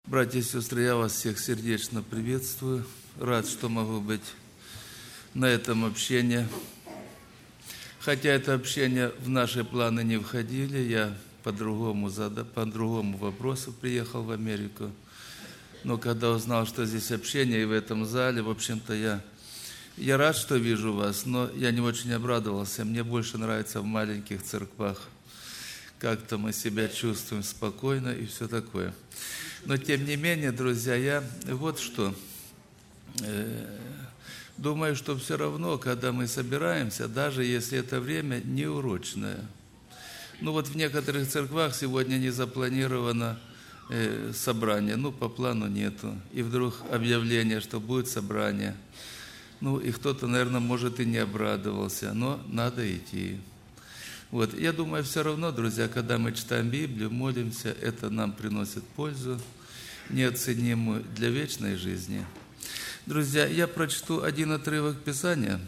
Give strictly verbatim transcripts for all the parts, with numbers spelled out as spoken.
Братья и сестры, я вас всех сердечно приветствую. Рад, что могу быть на этом общении. Хотя это общение в наши планы не входили, я по другому, по другому вопросу приехал в Америку. Но когда узнал, что здесь общение и в этом зале, в общем-то, я, я рад, что вижу вас, но я не очень обрадовался. Мне больше нравится в маленьких церквах. Как-то мы себя чувствуем спокойно и все такое. Но, тем не менее, друзья, я вот что. Э, думаю, что все равно, когда мы собираемся, даже если это время неурочное. Ну вот в некоторых церквах сегодня не запланировано э, собрание, ну по плану нету. И вдруг объявление, что будет собрание. Ну и кто-то, наверное, может и не обрадовался, но надо идти. Вот. Я думаю, все равно, друзья, когда мы читаем Библию, молимся, это нам приносит пользу, неоценимую для вечной жизни. Друзья, я прочту один отрывок Писания,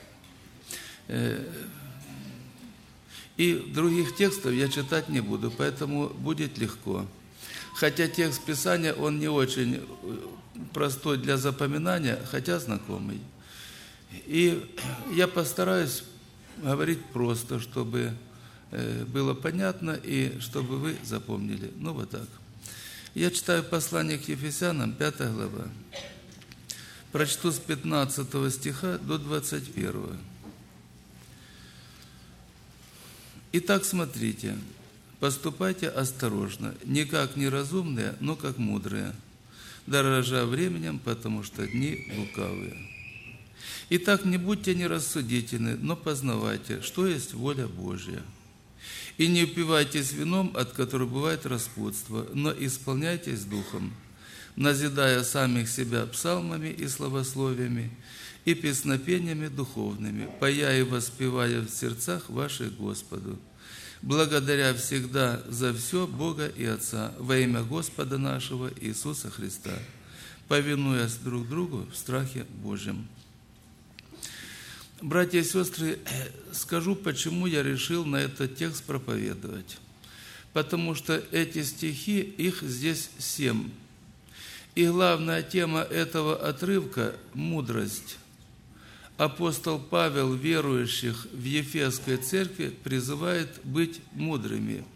и других текстов я читать не буду, поэтому будет легко. Хотя текст Писания, он не очень простой для запоминания, хотя знакомый. И я постараюсь говорить просто, чтобы было понятно и чтобы вы запомнили. Ну вот так. Я читаю послание к Ефесянам, пятая глава. Прочту с пятнадцатого стиха до двадцать первого. Итак, смотрите, поступайте осторожно, не как неразумные, но как мудрые, дорожа временем, потому что дни лукавые. Итак, не будьте нерассудительны, но познавайте, что есть воля Божья. И не упивайтесь вином, от которого бывает распутство, но исполняйтесь духом, назидая самих себя псалмами и славословиями и песнопениями духовными, поя и воспевая в сердцах ваших Господу, благодаря всегда за все Бога и Отца во имя Господа нашего Иисуса Христа, повинуясь друг другу в страхе Божьем. Братья и сестры, скажу, почему я решил на этот текст проповедовать. Потому что эти стихи, их здесь семь. И главная тема этого отрывка – мудрость. Апостол Павел верующих в Ефесской церкви призывает быть мудрыми.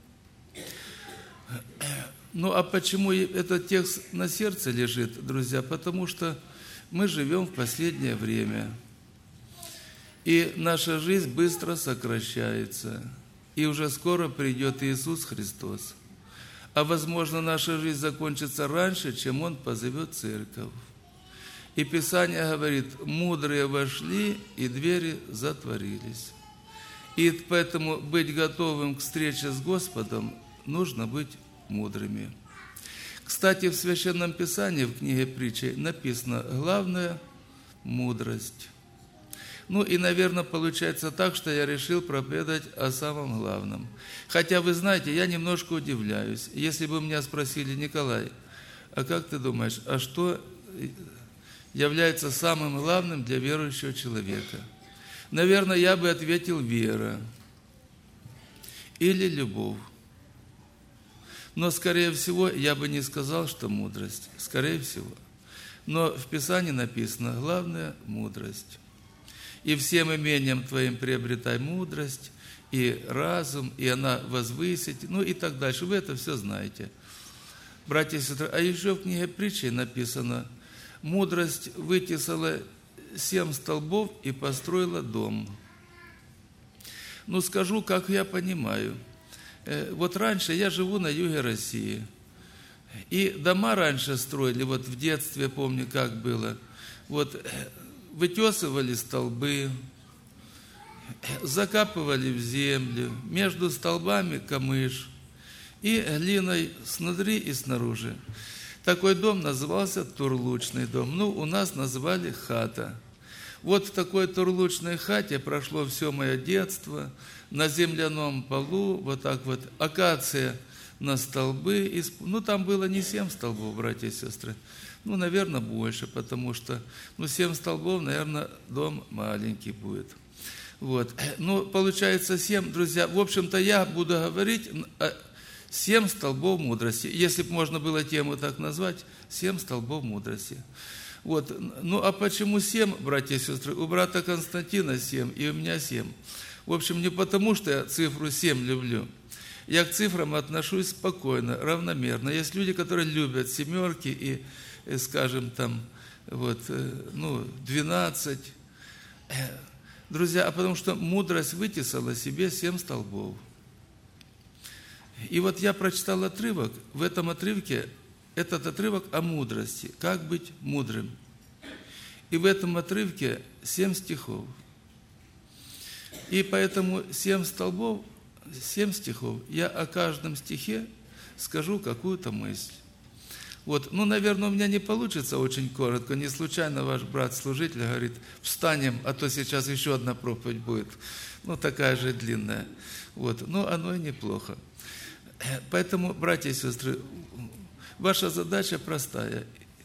Ну а почему этот текст на сердце лежит, друзья? Потому что мы живем в последнее время. И наша жизнь быстро сокращается. И уже скоро придет Иисус Христос. А возможно, наша жизнь закончится раньше, чем Он позовет церковь. И Писание говорит, мудрые вошли, и двери затворились. И поэтому быть готовым к встрече с Господом нужно быть мудрыми. Кстати, в Священном Писании, в книге Притчи, написано «Главное – мудрость». Ну и, наверное, получается так, что я решил проповедовать о самом главном. Хотя, вы знаете, я немножко удивляюсь. Если бы меня спросили, Николай, а как ты думаешь, а что является самым главным для верующего человека? Наверное, я бы ответил вера или любовь. Но, скорее всего, я бы не сказал, что мудрость. Скорее всего. Но в Писании написано, главное – мудрость. И всем имением твоим приобретай мудрость и разум, и она возвысит, ну и так дальше. Вы это все знаете, братья и сестры. А еще в книге Притчи написано, мудрость вытесала семь столбов и построила дом. Ну, скажу, как я понимаю. Вот раньше я живу на юге России, и дома раньше строили, вот в детстве помню, как было, вот вытесывали столбы, закапывали в землю, между столбами камыш и глиной снутри и снаружи. Такой дом назывался турлучный дом. Ну, у нас называли хата. Вот в такой турлучной хате прошло все мое детство, на земляном полу, вот так вот, акация на столбы. Ну, там было не семь столбов, братья и сестры, ну, наверное, больше, потому что, ну, семь столбов, наверное, дом маленький будет. Вот. Ну, получается, семь, друзья. В общем-то, я буду говорить Семь столбов мудрости. Если бы можно было тему так назвать, семь столбов мудрости. Вот. Ну а почему семь, братья и сестры? У брата Константина семь, и у меня семь. В общем, не потому, что я цифру семь люблю. Я к цифрам отношусь спокойно, равномерно. Есть люди, которые любят семерки и, скажем, там, вот, ну, двенадцать. Друзья, а потому что мудрость вытесала себе семь столбов. И вот я прочитал отрывок, в этом отрывке, этот отрывок о мудрости, как быть мудрым. И в этом отрывке семь стихов. И поэтому семь столбов, семь стихов, я о каждом стихе скажу какую-то мысль. Вот, ну, наверное, у меня не получится очень коротко, не случайно ваш брат-служитель говорит, встанем, а то сейчас еще одна проповедь будет, ну, такая же длинная. Вот, ну, оно и неплохо. Поэтому, братья и сестры, ваша задача простая.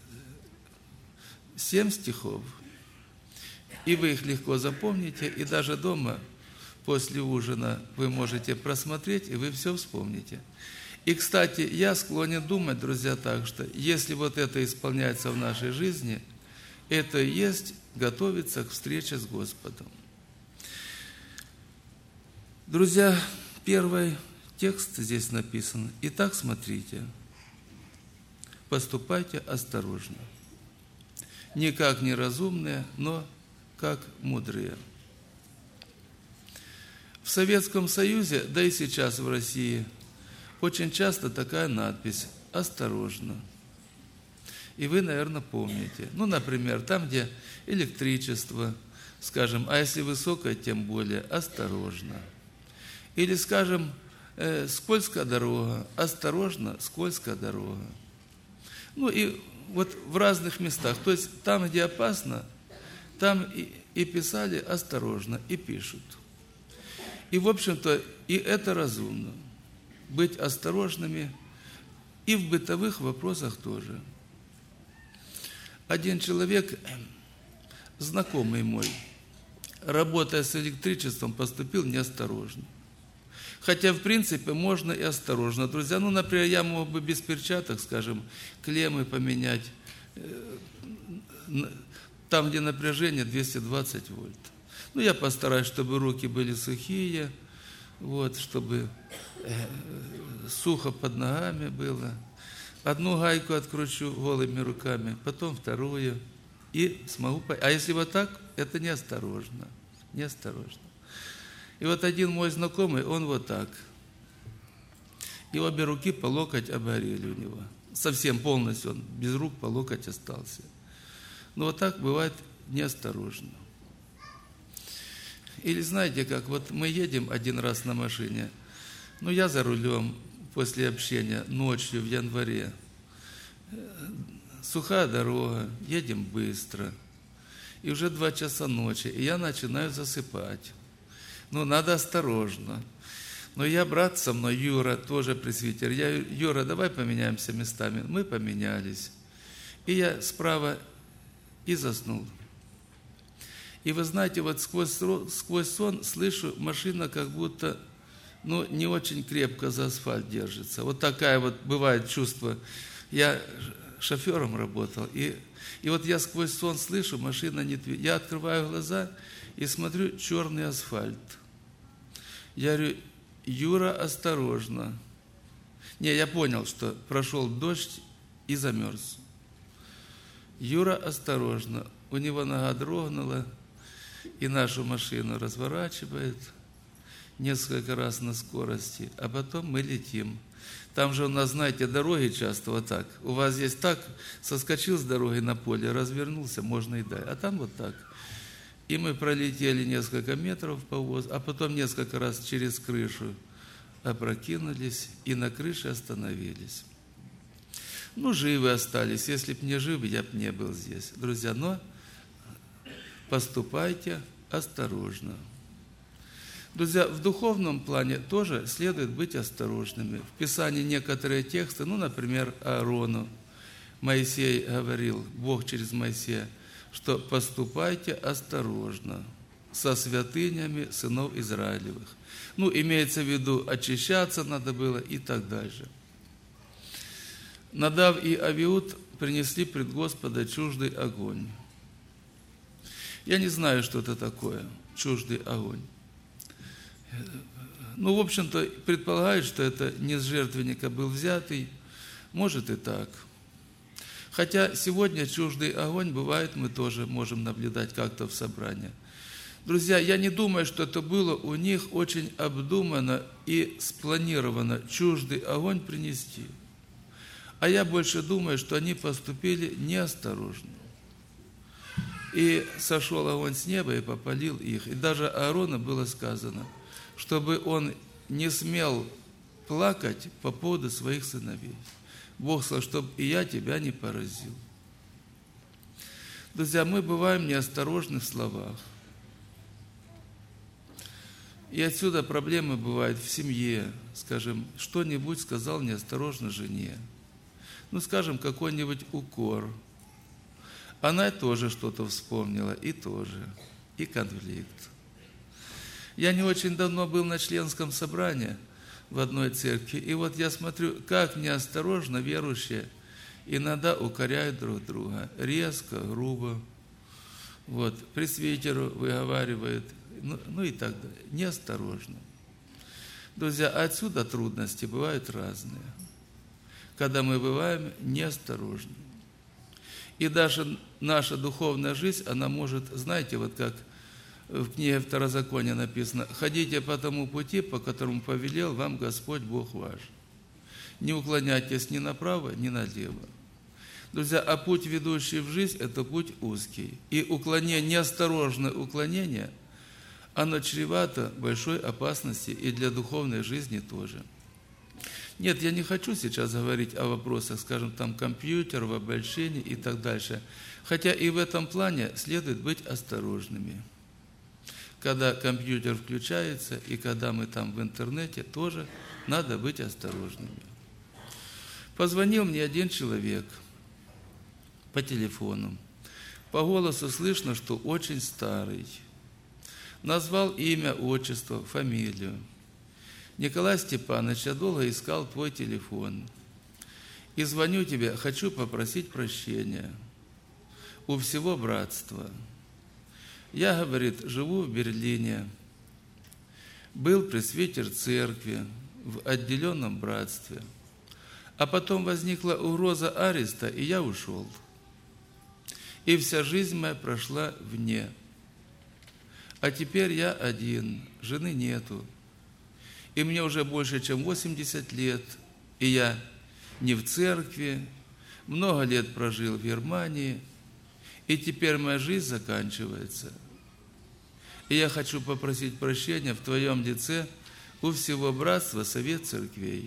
Семь стихов. И вы их легко запомните, и даже дома после ужина вы можете просмотреть, и вы все вспомните. И, кстати, я склонен думать, друзья, так, что если вот это исполняется в нашей жизни, это и есть готовиться к встрече с Господом. Друзья, первый текст здесь написан. Итак, смотрите, поступайте осторожно. Не как неразумные, но как мудрые. В Советском Союзе, да и сейчас в России, очень часто такая надпись «Осторожно». И вы, наверное, помните. Ну, например, там, где электричество, скажем, а если высокое, тем более «Осторожно». Или, скажем, э, скользкая дорога, «Осторожно, скользкая дорога». Ну, и вот в разных местах. То есть там, где опасно, там и, и писали «Осторожно», и пишут. И, в общем-то, и это разумно. Быть осторожными и в бытовых вопросах тоже. Один человек, знакомый мой, работая с электричеством, поступил неосторожно. Хотя, в принципе, можно и осторожно. Друзья, ну, например, я мог бы без перчаток, скажем, клеммы поменять, там, где напряжение двести двадцать вольт. Ну, я постараюсь, чтобы руки были сухие, вот, чтобы э, сухо под ногами было. Одну гайку откручу голыми руками, потом вторую, и смогу... А если вот так, это неосторожно, неосторожно. И вот один мой знакомый, он вот так. И обе руки по локоть обгорели у него. Совсем полностью он без рук по локоть остался. Но вот так бывает неосторожно. Или знаете как, вот мы едем один раз на машине, ну я за рулем после общения ночью в январе, сухая дорога, едем быстро, и уже два часа ночи, и я начинаю засыпать. Ну, надо осторожно. Но я, брат со мной, Юра, тоже пресвитер, я, Юра, давай поменяемся местами. Мы поменялись. И я справа и заснул. И вы знаете, вот сквозь, сквозь сон слышу, машина как будто, ну, не очень крепко за асфальт держится. Вот такая вот бывает чувство. Я шофером работал, и, и вот я сквозь сон слышу, машина не двигается. Я открываю глаза и смотрю, черный асфальт. Я говорю, Юра, осторожно. Не, я понял, что прошел дождь и замерз. Юра, осторожно. У него нога дрогнула, и нашу машину разворачивает несколько раз на скорости, а потом мы летим. Там же у нас, знаете, дороги часто вот так. У вас здесь так, соскочил с дороги на поле, развернулся, можно и дать. А там вот так. И мы пролетели несколько метров по воздуху, а потом несколько раз через крышу опрокинулись и на крыше остановились. Ну, живы остались. Если б не живы, я бы не был здесь. Друзья, но поступайте осторожно. Друзья, в духовном плане тоже следует быть осторожными. В Писании некоторые тексты, ну, например, Аарону Моисей говорил, Бог через Моисея, что поступайте осторожно. со святынями сынов Израилевых. Ну, имеется в виду, очищаться надо было и так дальше. Надав и Авиуд принесли пред Господа чуждый огонь. Я не знаю, что это такое, чуждый огонь. Ну, в общем-то, предполагают, что это не с жертвенника был взятый, может и так. Хотя сегодня чуждый огонь бывает, мы тоже можем наблюдать как-то в собрании. Друзья, я не думаю, что это было у них очень обдуманно и спланировано чуждый огонь принести. А я больше думаю, что они поступили неосторожно. И сошел огонь с неба и попалил их. И даже Аарону было сказано, чтобы он не смел плакать по поводу своих сыновей. Бог сказал, чтобы и я тебя не поразил. Друзья, мы бываем неосторожны в словах. И отсюда проблемы бывают в семье. Скажем, что-нибудь сказал неосторожно жене. Ну, скажем, какой-нибудь укор. Она тоже что-то вспомнила, и тоже, и конфликт. Я не очень давно был на членском собрании в одной церкви, и вот я смотрю, как неосторожно верующие иногда укоряют друг друга, резко, грубо. Вот, пресвитеру выговаривают, ну, ну и так далее, неосторожно. Друзья, отсюда трудности бывают разные, когда мы бываем неосторожны. И даже наша духовная жизнь, она может, знаете, вот как в книге Второзакония написано, «Ходите по тому пути, по которому повелел вам Господь Бог ваш. Не уклоняйтесь ни направо, ни налево». Друзья, а путь, ведущий в жизнь, это путь узкий. И уклонение, неосторожное уклонение, оно чревато большой опасности и для духовной жизни тоже. Нет, я не хочу сейчас говорить о вопросах, скажем, там, компьютеров, обольщений и так дальше. Хотя и в этом плане следует быть осторожными. Когда компьютер включается и когда мы там в интернете, тоже надо быть осторожными. Позвонил мне один человек по телефону. По голосу слышно, что очень старый. Назвал имя, отчество, фамилию. Николай Степанович, я долго искал твой телефон. И звоню тебе, хочу попросить прощения у всего братства. Я, говорит, живу в Берлине, был пресвитер церкви в отделенном братстве, а потом возникла угроза ареста, и я ушел. И вся жизнь моя прошла вне. А теперь я один, жены нету. И мне уже больше, чем восемьдесят лет, и я не в церкви, много лет прожил в Германии, и теперь моя жизнь заканчивается. И я хочу попросить прощения в твоем лице у всего братства Совет Церквей.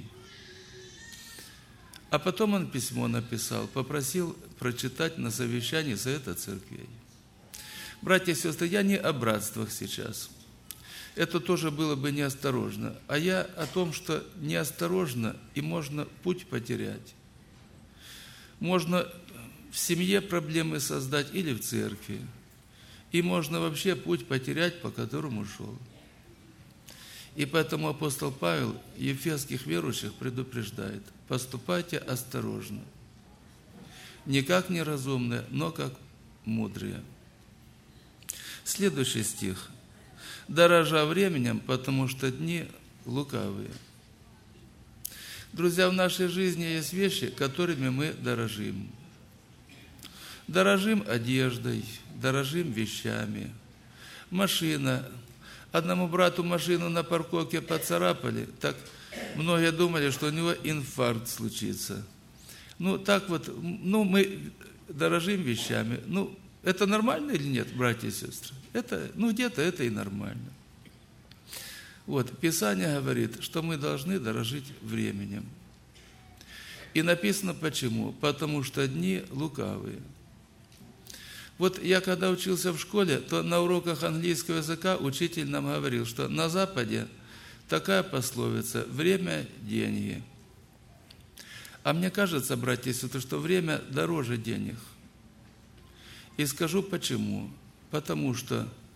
А потом он письмо написал, попросил прочитать на совещании Совета Церквей. Братья и сестры, я не о братствах сейчас. Это тоже было бы неосторожно. А я о том, что неосторожно и можно путь потерять. Можно в семье проблемы создать или в церкви. И можно вообще путь потерять, по которому шел. И поэтому апостол Павел ефесских верующих предупреждает: поступайте осторожно. Не как неразумные, но как мудрые. Следующий стих. «Дорожа временем, потому что дни лукавые». Друзья, в нашей жизни есть вещи, которыми мы дорожим. Дорожим одеждой, дорожим вещами. Машина. Одному брату машину на парковке поцарапали, так многие думали, что у него инфаркт случится. Ну, так вот, ну, мы дорожим вещами. Ну, это нормально или нет, братья и сестры? Это, ну, где-то это и нормально. Вот, Писание говорит, что мы должны дорожить временем. И написано почему? Потому что дни лукавые. Вот я когда учился в школе, то на уроках английского языка учитель нам говорил, что на Западе такая пословица «время – деньги». А мне кажется, братья и сестры, что время дороже денег. И скажу почему. Потому что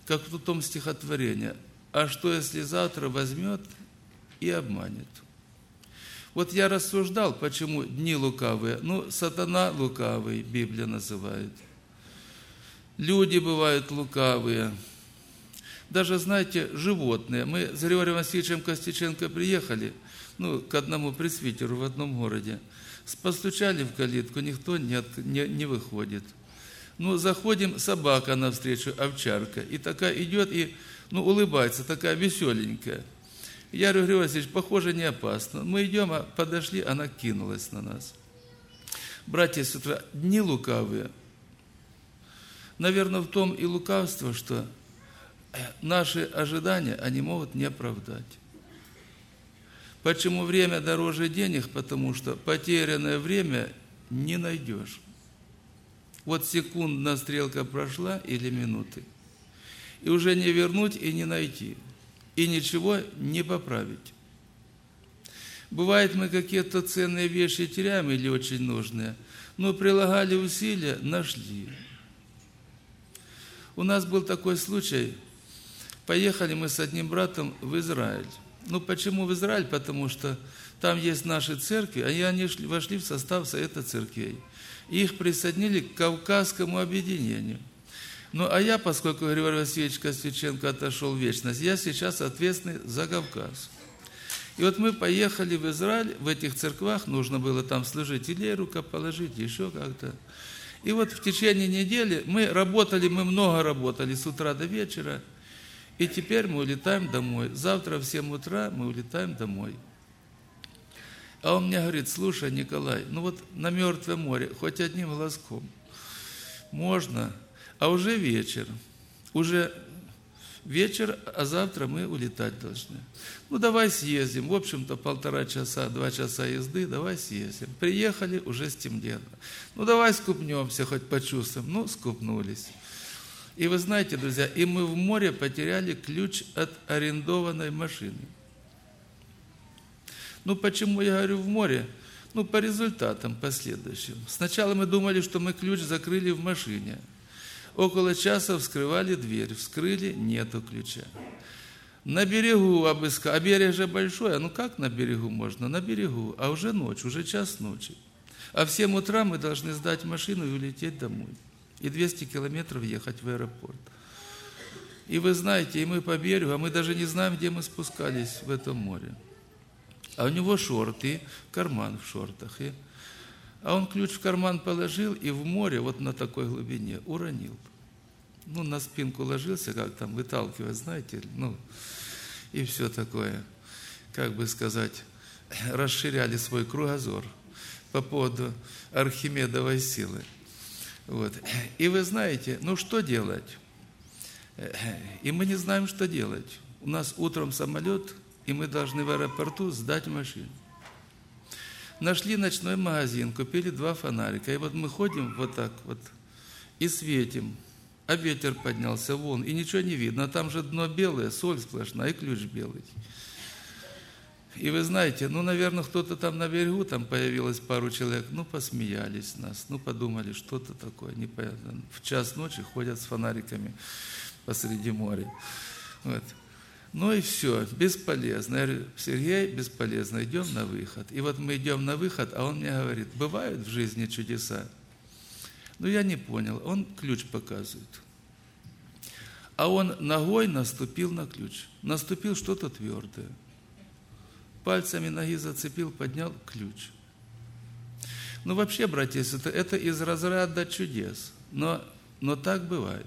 как в том стихотворении: «А что, если завтра возьмет и обманет?» Вот я рассуждал, почему дни лукавые. Ну, сатана лукавый, Библия называет. Люди бывают лукавые. Даже, знаете, животные. Мы с Григорием Васильевичем Костюченко приехали, ну, к одному пресвитеру в одном городе. Постучали в калитку, никто не, не, не выходит. Ну, заходим, собака навстречу, овчарка. И такая идет и, ну, улыбается, такая веселенькая. Я говорю: Григорий Васильевич, похоже, не опасно. Мы идем, а подошли, она кинулась на нас. Братья и сестры, дни лукавые. Наверное, в том и лукавство, что наши ожидания, они могут не оправдать. Почему время дороже денег? Потому что потерянное время не найдешь. Вот секундная стрелка прошла или минуты, и уже не вернуть и не найти, и ничего не поправить. Бывает, мы какие-то ценные вещи теряем или очень нужные, но прилагали усилия, нашли. У нас был такой случай. Поехали мы с одним братом в Израиль. Ну, почему в Израиль? Потому что там есть наши церкви, а они вошли в состав Совета церквей. И их присоединили к Кавказскому объединению. Ну, а я, поскольку Григорий Васильевич Костюченко отошел в вечность, я сейчас ответственный за Кавказ. И вот мы поехали в Израиль, в этих церквах, нужно было там служителей рукоположить, еще как-то. И вот в течение недели мы работали, мы много работали с утра до вечера, и теперь мы улетаем домой. Завтра в семь утра мы улетаем домой. А он мне говорит: слушай, Николай, ну вот на Мертвое море, хоть одним глазком, можно... А уже вечер, уже вечер, а завтра мы улетать должны. Ну, давай съездим. В общем-то, полтора часа, два часа езды, давай съездим. Приехали, уже стемнело. Ну, давай скупнемся, хоть почувствуем. Ну, скупнулись. И вы знаете, друзья, и мы в море потеряли ключ от арендованной машины. Ну, почему я говорю в море? Ну, по результатам последующим. Сначала мы думали, что мы ключ закрыли в машине. Около часа вскрывали дверь, вскрыли, нету ключа. На берегу обыскали, а берег же большой, а ну как на берегу можно? На берегу, а уже ночь, уже час ночи. А в семь утра мы должны сдать машину и улететь домой. И двести километров ехать в аэропорт. И вы знаете, и мы по берегу, а мы даже не знаем, где мы спускались в этом море. А у него шорты, карман в шортах. И... А он ключ в карман положил и в море, вот на такой глубине, уронил. Ну, на спинку ложился, как там, выталкивать, знаете, ну, и все такое, как бы сказать, расширяли свой кругозор по поводу Архимедовой силы. Вот. И вы знаете, ну, что делать? И мы не знаем, что делать. У нас утром самолет, и мы должны в аэропорту сдать машину. Нашли ночной магазин, купили два фонарика. И вот мы ходим вот так вот и светим. А ветер поднялся вон, и ничего не видно. А там же дно белое, соль сплошная, и ключ белый. И вы знаете, ну, наверное, кто-то там на берегу, там появилось пару человек, ну, посмеялись нас, ну, подумали, что-то такое, непонятно. В час ночи ходят с фонариками посреди моря. Вот. Ну и все, бесполезно. Я говорю: Сергей, бесполезно, идем на выход. И вот мы идем на выход, а он мне говорит: бывают в жизни чудеса? Ну, я не понял, он ключ показывает. А он ногой наступил на ключ. Наступил что-то твердое. Пальцами ноги зацепил, поднял ключ. Ну, вообще, братья и сестры, это из разряда чудес. Но, но так бывает.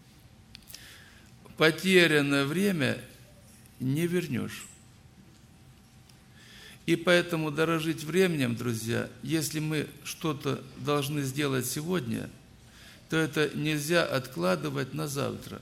Потерянное время не вернешь. И поэтому дорожить временем, друзья, если мы что-то должны сделать сегодня, то это нельзя откладывать на завтра.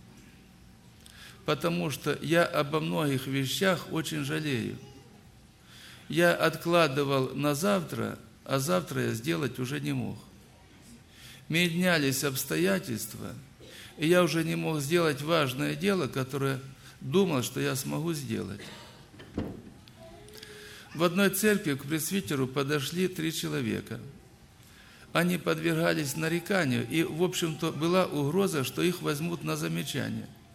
Потому что я обо многих вещах очень жалею. Я откладывал на завтра, а завтра я сделать уже не мог. Менялись обстоятельства, и я уже не мог сделать важное дело, которое думал, что я смогу сделать. В одной церкви к пресвитеру подошли три человека. Они подвергались нареканию, и, в общем-то, была угроза, что их возьмут на замечание.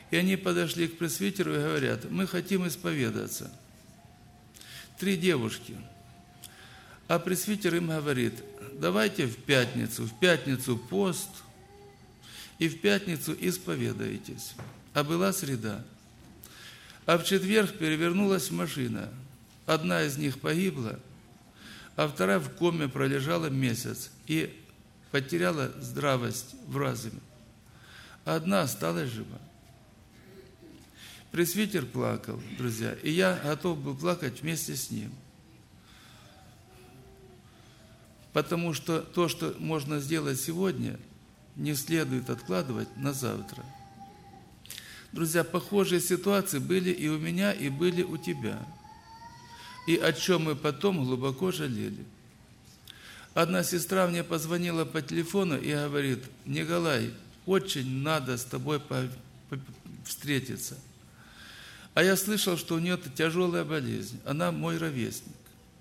И они подошли к пресвитеру и говорят: мы хотим исповедаться. Три девушки. А пресвитер им говорит: давайте в пятницу, в пятницу пост, и в пятницу исповедаетесь. А была среда. А в четверг перевернулась машина. Одна из них погибла, а вторая в коме пролежала месяц и потеряла здравость в разуме. А одна осталась жива. Пресвитер плакал, друзья, и я готов был плакать вместе с ним. Потому что то, что можно сделать сегодня, не следует откладывать на завтра. Друзья, похожие ситуации были и у меня, и были у тебя. И о чем мы потом глубоко жалели. Одна сестра мне позвонила по телефону и говорит: Николай, очень надо с тобой встретиться. А я слышал, что у нее тяжелая болезнь. Она мой ровесник.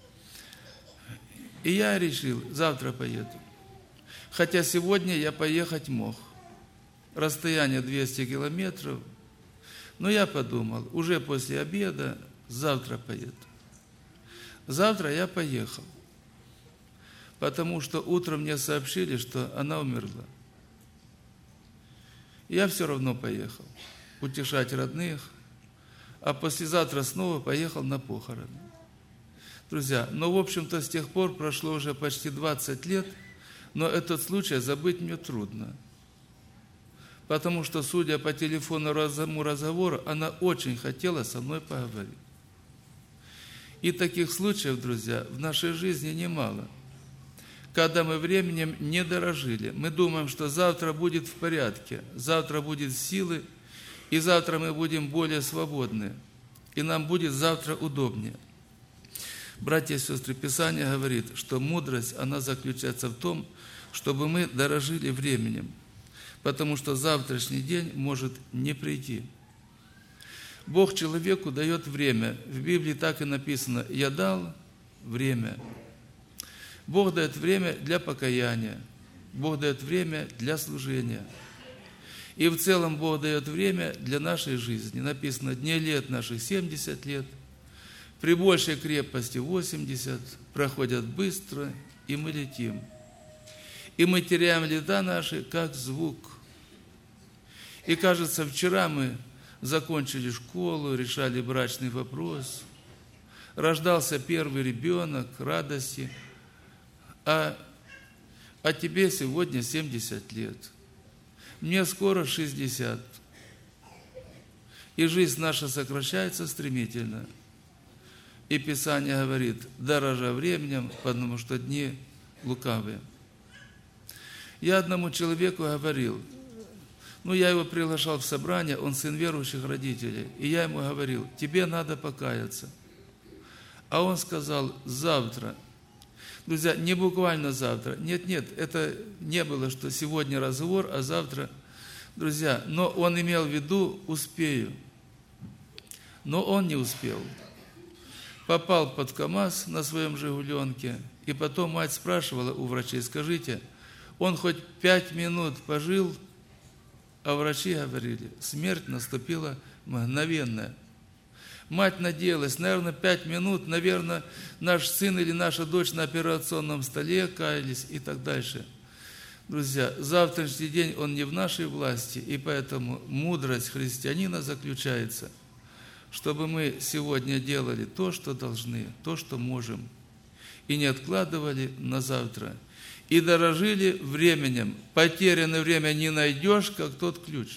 И я решил, завтра поеду. Хотя сегодня я поехать мог. Расстояние двести километров. Но я подумал, уже после обеда, завтра поеду. Завтра я поехал. Потому что утром мне сообщили, что она умерла. Я все равно поехал. Утешать родных. А послезавтра снова поехал на похороны. Друзья, ну, в общем-то, с тех пор прошло уже почти двадцать лет, но этот случай забыть мне трудно. Потому что, судя по телефонному разговору, она очень хотела со мной поговорить. И таких случаев, друзья, в нашей жизни немало. Когда мы временем не дорожили, мы думаем, что завтра будет в порядке, завтра будет силы, и завтра мы будем более свободны, и нам будет завтра удобнее. Братья и сестры, Писание говорит, что мудрость, она заключается в том, чтобы мы дорожили временем, потому что завтрашний день может не прийти. Бог человеку дает время. В Библии так и написано: «Я дал время». Бог дает время для покаяния. Бог дает время для служения. И в целом Бог дает время для нашей жизни. Написано: дней лет наших семьдесят лет, при большей крепости восемьдесят, проходят быстро, и мы летим. И мы теряем лета наши, как звук. И кажется, вчера мы закончили школу, решали брачный вопрос, рождался первый ребенок, радости, а, а тебе сегодня семьдесят лет. Мне скоро шестьдесят. И жизнь наша сокращается стремительно. И Писание говорит: дорожа временем, потому что дни лукавые. Я одному человеку говорил, ну, я его приглашал в собрание, он сын верующих родителей, и я ему говорил: тебе надо покаяться. А он сказал: завтра. Друзья, не буквально завтра. Нет, нет, это не было, что сегодня разговор, а завтра. Друзья, но он имел в виду: успею. Но он не успел. Попал под КамАЗ на своем «Жигуленке», и потом мать спрашивала у врачей: скажите, он хоть пять минут пожил? А врачи говорили: смерть наступила мгновенная. Мать надеялась, наверное, пять минут, наверное, наш сын или наша дочь на операционном столе каялись и так дальше. Друзья, завтрашний день, он не в нашей власти, и поэтому мудрость христианина заключается, чтобы мы сегодня делали то, что должны, то, что можем, и не откладывали на завтра, и дорожили временем. Потерянное время не найдешь, как тот ключ.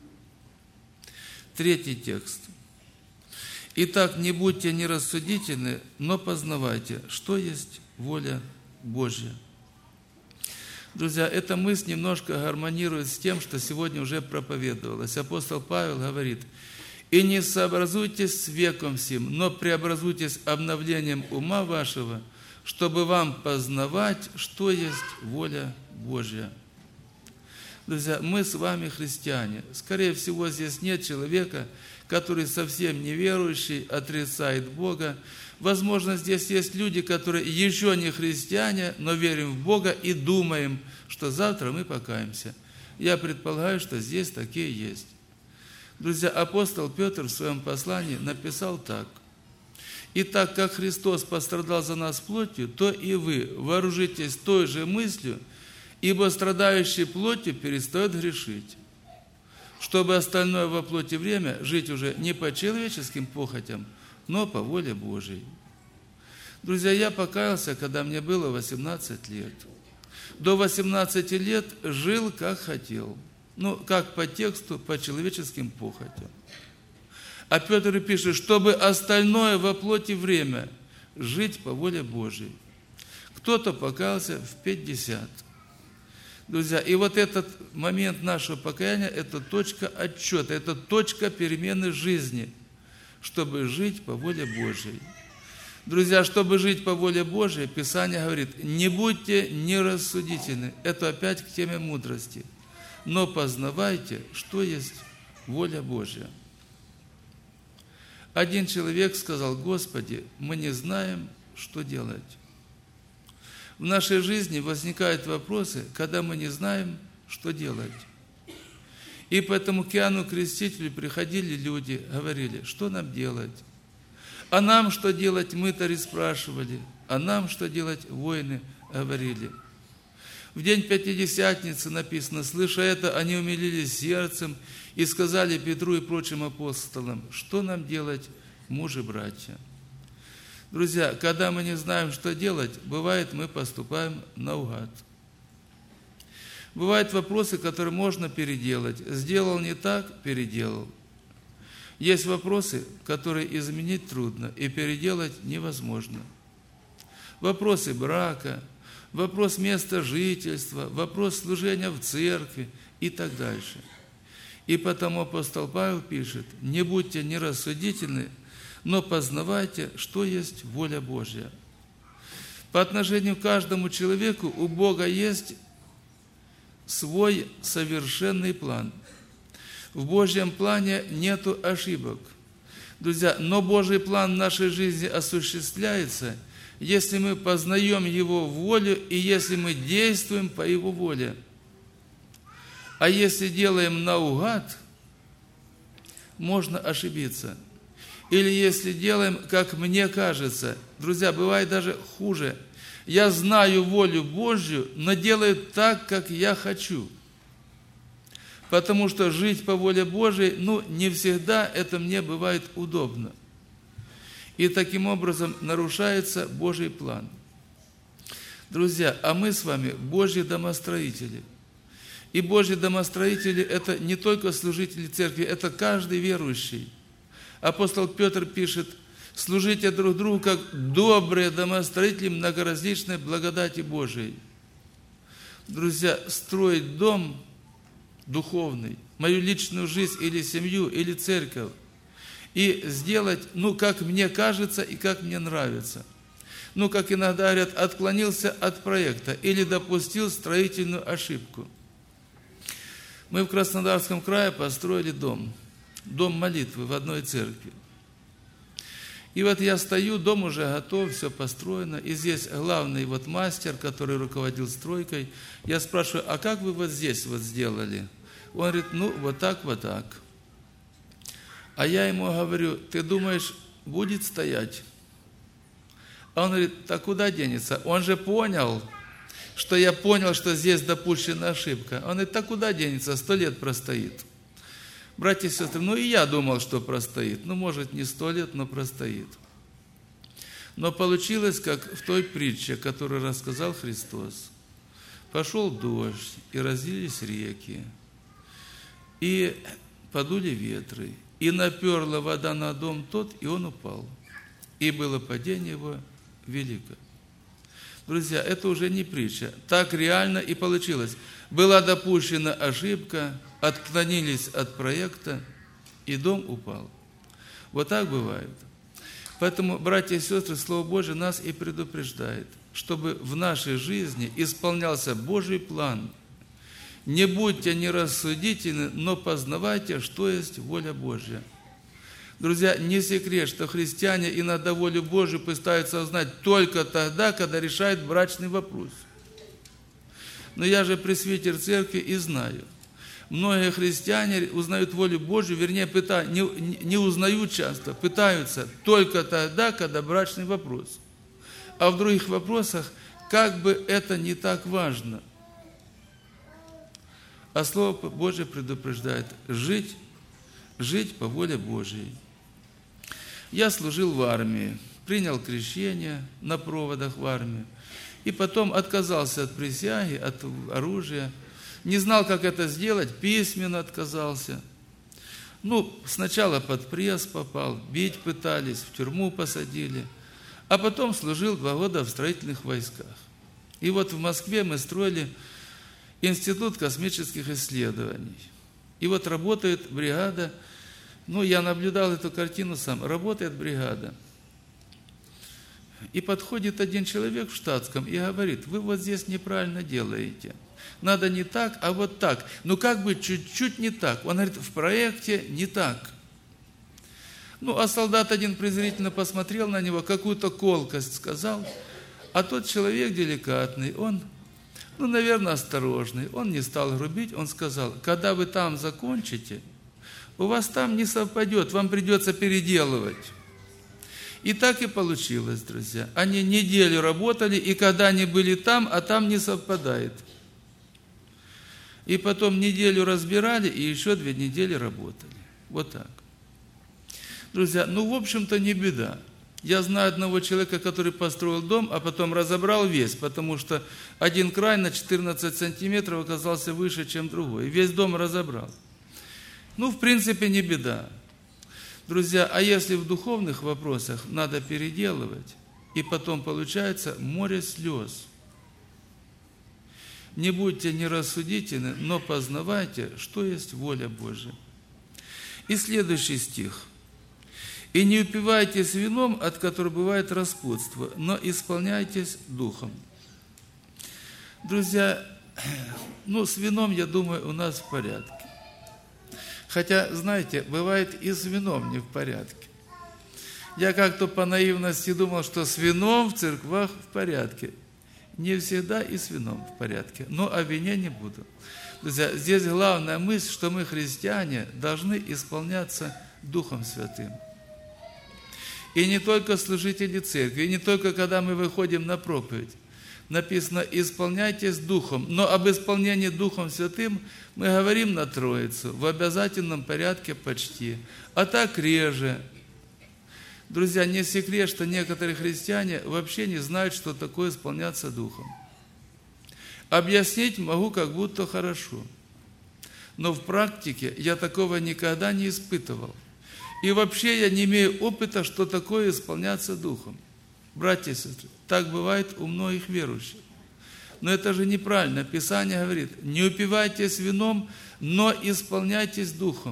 Третий текст. Итак, не будьте нерассудительны, но познавайте, что есть воля Божья. Друзья, эта мысль немножко гармонирует с тем, что сегодня уже проповедовалось. Апостол Павел говорит: «И не сообразуйтесь с веком сим, но преобразуйтесь обновлением ума вашего, чтобы вам познавать, что есть воля Божья». Друзья, мы с вами христиане. Скорее всего, здесь нет человека, который совсем неверующий, отрицает Бога. Возможно, здесь есть люди, которые еще не христиане, но верим в Бога и думаем, что завтра мы покаемся. Я предполагаю, что здесь такие есть. Друзья, апостол Петр в своем послании написал так. «Итак, как Христос пострадал за нас плотью, то и вы вооружитесь той же мыслью, ибо страдающий плотью перестает грешить, чтобы остальное во плоти время жить уже не по человеческим похотям, но по воле Божией». Друзья, я покаялся, когда мне было восемнадцать лет. До восемнадцати лет жил, как хотел. Ну, как по тексту, по человеческим похотям. А Петр пишет, чтобы остальное во плоти время жить по воле Божией. Кто-то покаялся в пятьдесят. Друзья, и вот этот момент нашего покаяния – это точка отчета, это точка перемены жизни, чтобы жить по воле Божией. Друзья, чтобы жить по воле Божией, Писание говорит, не будьте нерассудительны. Это опять к теме мудрости. Но познавайте, что есть воля Божья. Один человек сказал: Господи, мы не знаем, что делать. В нашей жизни возникают вопросы, когда мы не знаем, что делать. И поэтому к Иоанну Крестителю приходили люди, говорили, что нам делать? А нам что делать, мытари спрашивали, а нам что делать, воины говорили. В день Пятидесятницы написано, слыша это, они умилились сердцем и сказали Петру и прочим апостолам, что нам делать, мужи-братья. Друзья, когда мы не знаем, что делать, бывает, мы поступаем наугад. Бывают вопросы, которые можно переделать. Сделал не так, переделал. Есть вопросы, которые изменить трудно и переделать невозможно. Вопросы брака, вопрос места жительства, вопрос служения в церкви и так дальше. И потому апостол Павел пишет, не будьте нерассудительны, но познавайте, что есть воля Божья. По отношению к каждому человеку у Бога есть свой совершенный план. В Божьем плане нету ошибок. Друзья, но Божий план в нашей жизни осуществляется, если мы познаем Его волю и если мы действуем по Его воле. А если делаем наугад, можно ошибиться. Или если делаем, как мне кажется. Друзья, бывает даже хуже. Я знаю волю Божью, но делаю так, как я хочу. Потому что жить по воле Божией, ну, не всегда это мне бывает удобно. И таким образом нарушается Божий план. Друзья, а мы с вами Божьи домостроители. И Божьи домостроители – это не только служители церкви, это каждый верующий. Апостол Петр пишет, служите друг другу, как добрые домостроители многоразличной благодати Божией. Друзья, строить дом духовный, мою личную жизнь или семью, или церковь, и сделать, ну, как мне кажется и как мне нравится. Ну, как иногда говорят, отклонился от проекта или допустил строительную ошибку. Мы в Краснодарском крае построили дом, дом молитвы в одной церкви. И вот я стою, дом уже готов, все построено, и здесь главный вот мастер, который руководил стройкой, я спрашиваю, а как вы вот здесь вот сделали? Он говорит, ну, вот так, вот так. А я ему говорю, ты думаешь, будет стоять? А он говорит, так куда денется? Он же понял, что я понял, что здесь допущена ошибка. Он говорит, так куда денется? Сто лет простоит. Братья и сестры, ну и я думал, что простоит. Ну, может, не сто лет, но простоит. Но получилось, как в той притче, которую рассказал Христос. Пошел дождь, и разлились реки, и подули ветры, и наперла вода на дом тот, и он упал. И было падение его велико. Друзья, это уже не притча. Так реально и получилось. Была допущена ошибка, отклонились от проекта, и дом упал. Вот так бывает. Поэтому, братья и сестры, Слово Божие нас и предупреждает, чтобы в нашей жизни исполнялся Божий план. Не будьте нерассудительны, но познавайте, что есть воля Божья. Друзья, не секрет, что христиане иногда волю Божию пытаются узнать только тогда, когда решают брачный вопрос. Но я же пресвитер церкви и знаю, Многие христиане узнают волю Божью, вернее, пытают, не, не узнают часто, пытаются только тогда, когда брачный вопрос. А в других вопросах как бы это не так важно. А Слово Божье предупреждает жить, жить по воле Божьей. Я служил в армии, принял крещение на проводах в армии, и потом отказался от присяги, от оружия. Не знал, как это сделать, письменно отказался. Ну, сначала под пресс попал, бить пытались, в тюрьму посадили, а потом служил два года в строительных войсках. И вот в Москве мы строили Институт космических исследований. И вот работает бригада, ну, я наблюдал эту картину сам, работает бригада. И подходит один человек в штатском и говорит: вы вот здесь неправильно делаете. Надо не так, а вот так. Ну, как бы чуть-чуть не так. Он говорит, в проекте не так. Ну, а солдат один презрительно посмотрел на него, какую-то колкость сказал, а тот человек деликатный, он, ну, наверное, осторожный, он не стал грубить, он сказал: когда вы там закончите, у вас там не совпадет, вам придется переделывать. И так и получилось, друзья. Они неделю работали, и когда они были там, а там не совпадает. И потом неделю разбирали, и еще две недели работали. Вот так. Друзья, ну, в общем-то, не беда. Я знаю одного человека, который построил дом, а потом разобрал весь, потому что один край на четырнадцать сантиметров оказался выше, чем другой. И весь дом разобрал. Ну, в принципе, не беда. Друзья, а если в духовных вопросах надо переделывать, и потом получается море слез. Не будьте нерассудительны, но познавайте, что есть воля Божия. И следующий стих. «И не упивайтесь вином, от которого бывает распутство, но исполняйтесь духом». Друзья, ну, с вином, я думаю, у нас в порядке. Хотя, знаете, бывает и с вином не в порядке. Я как-то по наивности думал, что с вином в церквах в порядке. Не всегда и с вином в порядке, но о вине не буду. Друзья, здесь главная мысль, что мы, христиане, должны исполняться Духом Святым. И не только служители церкви, и не только когда мы выходим на проповедь. Написано: исполняйтесь Духом. Но об исполнении Духом Святым мы говорим на Троицу, в обязательном порядке почти. А так реже. Друзья, не секрет, что некоторые христиане вообще не знают, что такое исполняться Духом. Объяснить могу, как будто хорошо. Но в практике я такого никогда не испытывал. И вообще я не имею опыта, что такое исполняться Духом. Братья и сестры, так бывает у многих верующих. Но это же неправильно. Писание говорит: не упивайтесь вином, но исполняйтесь Духом.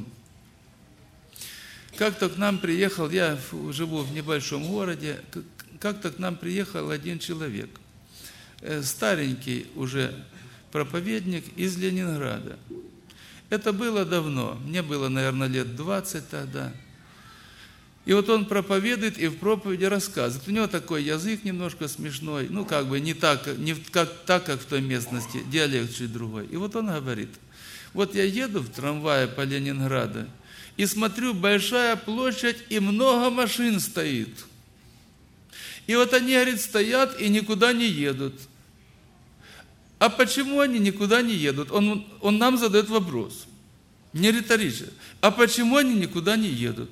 Как-то к нам приехал, я живу в небольшом городе, как-то к нам приехал один человек, старенький уже проповедник из Ленинграда. Это было давно, мне было, наверное, лет двадцать тогда. И вот он проповедует и в проповеди рассказывает. У него такой язык немножко смешной, ну как бы не так, не как, так, как в той местности, диалект чуть другой. И вот он говорит: вот я еду в трамвае по Ленинграду и смотрю, большая площадь и много машин стоит. И вот они, говорит, стоят и никуда не едут. А почему они никуда не едут? Он, он нам задает вопрос, не риторический. А почему они никуда не едут?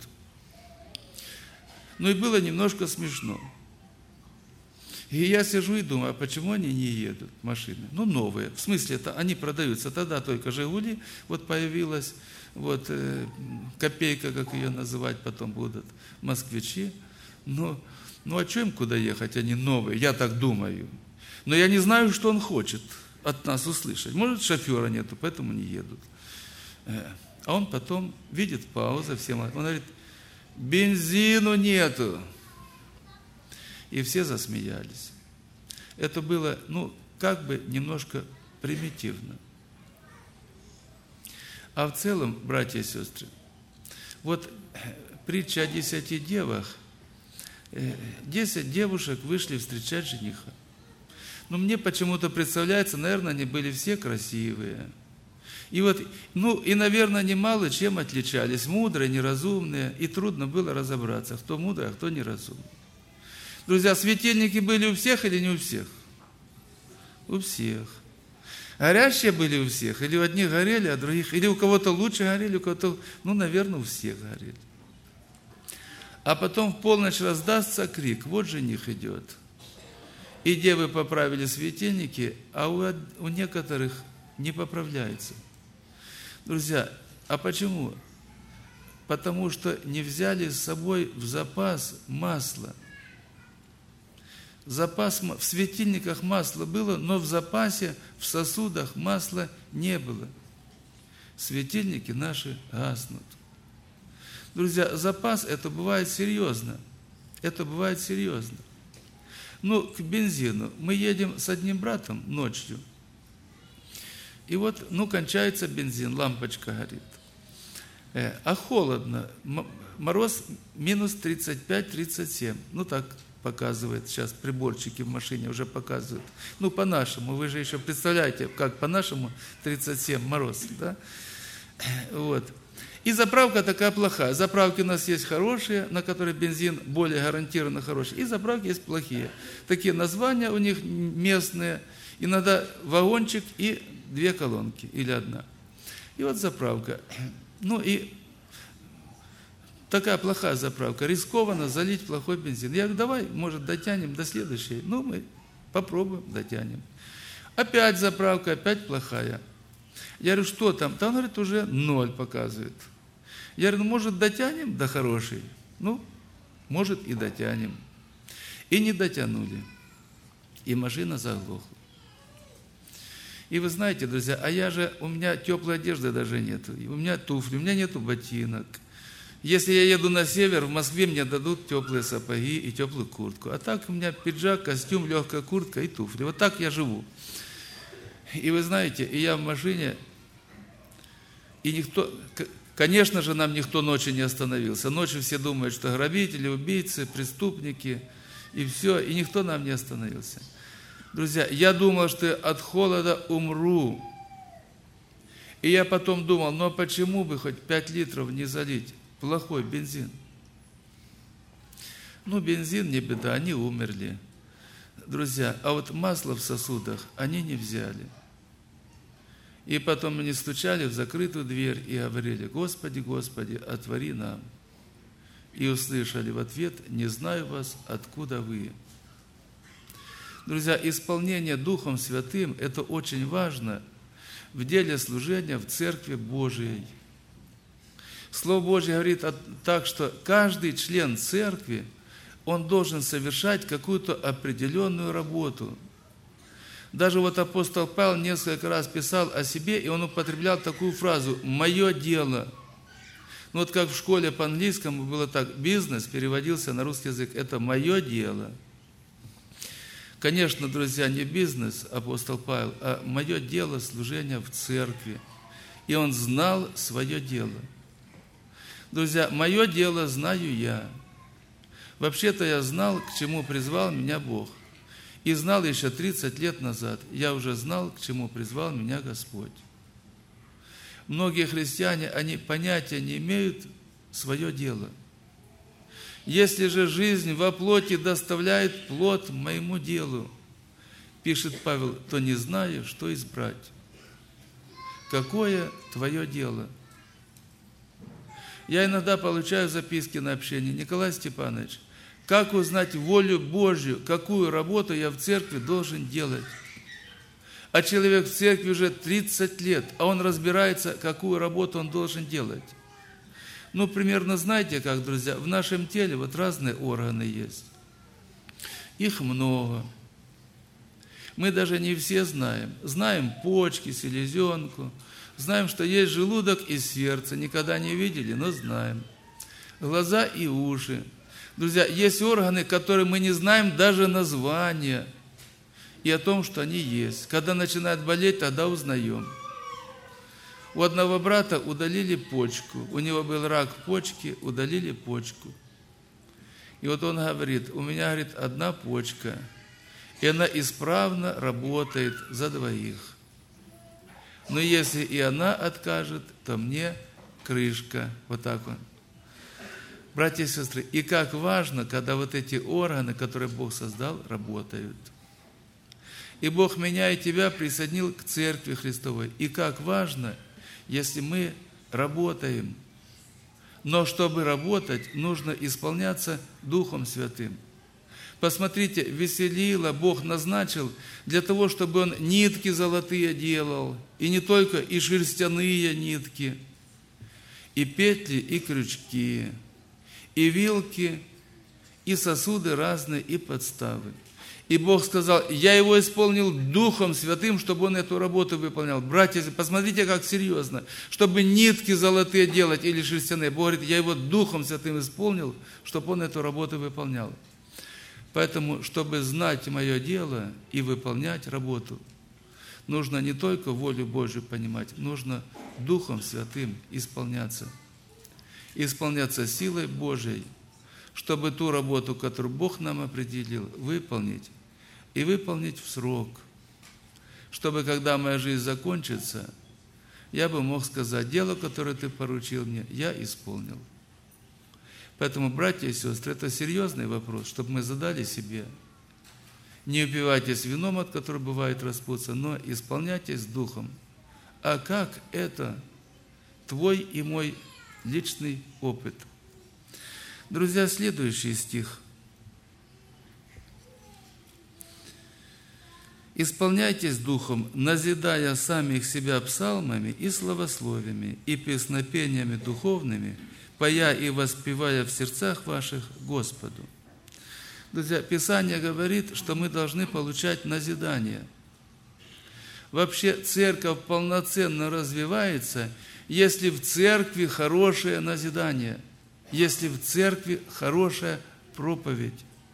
Ну и было немножко смешно. И я сижу и думаю, а почему они не едут, машины? Ну, новые. В смысле, это они продаются. Тогда только «Жигули» вот появилась, вот э, «Копейка», как ее называть потом будут, «Москвичи». Но, ну, а что им куда ехать? Они новые, я так думаю. Но я не знаю, что он хочет от нас услышать. Может, шофера нету, поэтому не едут. А он потом видит паузу, всем, он говорит: бензину нету. И все засмеялись. Это было, ну, как бы немножко примитивно. А в целом, братья и сестры, вот притча о десяти девах. Десять девушек вышли встречать жениха. Но мне почему-то представляется, наверное, они были все красивые. И вот, ну, и, наверное, немало чем отличались. Мудрые, неразумные. И трудно было разобраться, кто мудрый, а кто неразумный. Друзья, светильники были у всех или не у всех? У всех. Горящие были у всех? Или у одних горели, а других? Или у кого-то лучше горели, у кого-то... Ну, наверное, у всех горели. А потом в полночь раздастся крик: вот жених идет. И девы поправили светильники, а у, у некоторых не поправляется. Друзья, а почему? Потому что не взяли с собой в запас масло. Запас, в светильниках масло было, но в запасе, в сосудах масла не было. Светильники наши гаснут. Друзья, запас это бывает серьезно. Это бывает серьезно. Ну, к бензину. Мы едем с одним братом ночью. И вот, ну, кончается бензин, лампочка горит. Э, а холодно. Мороз минус тридцать пять - тридцать семь. Ну, так показывает сейчас приборчики в машине, уже показывают. Ну, по-нашему. Вы же еще представляете, как по-нашему тридцать семь мороз, да? Вот. И заправка такая плохая. Заправки у нас есть хорошие, на которые бензин более гарантированно хороший. И заправки есть плохие. Такие названия у них местные. Иногда вагончик и две колонки, или одна. И вот заправка. Ну и такая плохая заправка. Рискованно залить плохой бензин. Я говорю, давай, может, дотянем до следующей. Ну, мы попробуем, дотянем. Опять заправка, опять плохая. Я говорю, что там? Там, говорит, уже ноль показывает. Я говорю, ну, может, дотянем до хорошей? Ну, может, и дотянем. И не дотянули. И машина заглохла. И вы знаете, друзья, а я же, у меня теплой одежды даже нету. У меня туфли, у меня нету ботинок. Если я еду на север, в Москве мне дадут теплые сапоги и теплую куртку. А так у меня пиджак, костюм, легкая куртка и туфли. Вот так я живу. И вы знаете, и я в машине, и никто, конечно же, нам никто ночью не остановился. Ночью все думают, что грабители, убийцы, преступники, и все, и никто нам не остановился. Друзья, я думал, что от холода умру. И я потом думал, ну а почему бы хоть пять литров не залить? Плохой бензин. Ну, бензин не беда, они умерли. Друзья, а вот масло в сосудах они не взяли. И потом они стучали в закрытую дверь и говорили: Господи, Господи, отвори нам. И услышали в ответ: не знаю вас, откуда вы. Друзья, исполнение Духом Святым – это очень важно в деле служения в Церкви Божией. Слово Божье говорит так, что каждый член Церкви, он должен совершать какую-то определенную работу. Даже вот апостол Павел несколько раз писал о себе, и он употреблял такую фразу «моё дело». Ну вот как в школе по-английскому было так, бизнес переводился на русский язык, это «моё дело». Конечно, друзья, не бизнес, апостол Павел, а мое дело служения в церкви. И он знал свое дело. Друзья, мое дело знаю я. Вообще-то я знал, к чему призвал меня Бог. И знал еще тридцать лет назад. Я уже знал, к чему призвал меня Господь. Многие христиане, они понятия не имеют свое дело. Если же жизнь во плоти доставляет плод моему делу, пишет Павел, то не знаю, что избрать. Какое твое дело? Я иногда получаю записки на общение. Николай Степанович, как узнать волю Божью, какую работу я в церкви должен делать? А человек в церкви уже тридцать лет, а он разбирается, какую работу он должен делать. Ну, примерно знаете как, друзья, в нашем теле вот разные органы есть. Их много. Мы даже не все знаем. Знаем почки, селезенку. Знаем, что есть желудок и сердце. Никогда не видели, но знаем. Глаза и уши. Друзья, есть органы, которые мы не знаем даже названия. И о том, что они есть. Когда начинает болеть, тогда узнаем. У одного брата удалили почку. У него был рак почки, удалили почку. И вот он говорит, у меня, говорит, одна почка, и она исправно работает за двоих. Но если и она откажет, то мне крышка. Вот так вот. Братья и сестры, и как важно, когда вот эти органы, которые Бог создал, работают. И Бог меня и тебя присоединил к Церкви Христовой. И как важно, если мы работаем. Но чтобы работать, нужно исполняться Духом Святым. Посмотрите, веселило Бог назначил для того, чтобы Он нитки золотые делал. И не только, и шерстяные нитки, и петли, и крючки, и вилки, и сосуды разные, и подставы. И Бог сказал, я его исполнил Духом Святым, чтобы он эту работу выполнял. Братья, посмотрите, как серьезно. Чтобы нитки золотые делать или шерстяные. Бог говорит, я его Духом Святым исполнил, чтобы он эту работу выполнял. Поэтому, чтобы знать мое дело и выполнять работу, нужно не только волю Божью понимать, нужно Духом Святым исполняться. Исполняться силой Божией, чтобы ту работу, которую Бог нам определил, выполнить. И выполнить в срок. Чтобы, когда моя жизнь закончится, я бы мог сказать, дело, которое ты поручил мне, я исполнил. Поэтому, братья и сестры, это серьезный вопрос, чтобы мы задали себе. Не упивайтесь вином, от которого бывает распутство, но исполняйтесь Духом. А как это твой и мой личный опыт? Друзья, следующий стих. «Исполняйтесь Духом, назидая самих себя псалмами и славословиями, и песнопениями духовными, поя и воспевая в сердцах ваших Господу». Друзья, Писание говорит, что мы должны получать назидание. Вообще, церковь полноценно развивается, если в церкви хорошее назидание, если в церкви хорошая проповедь.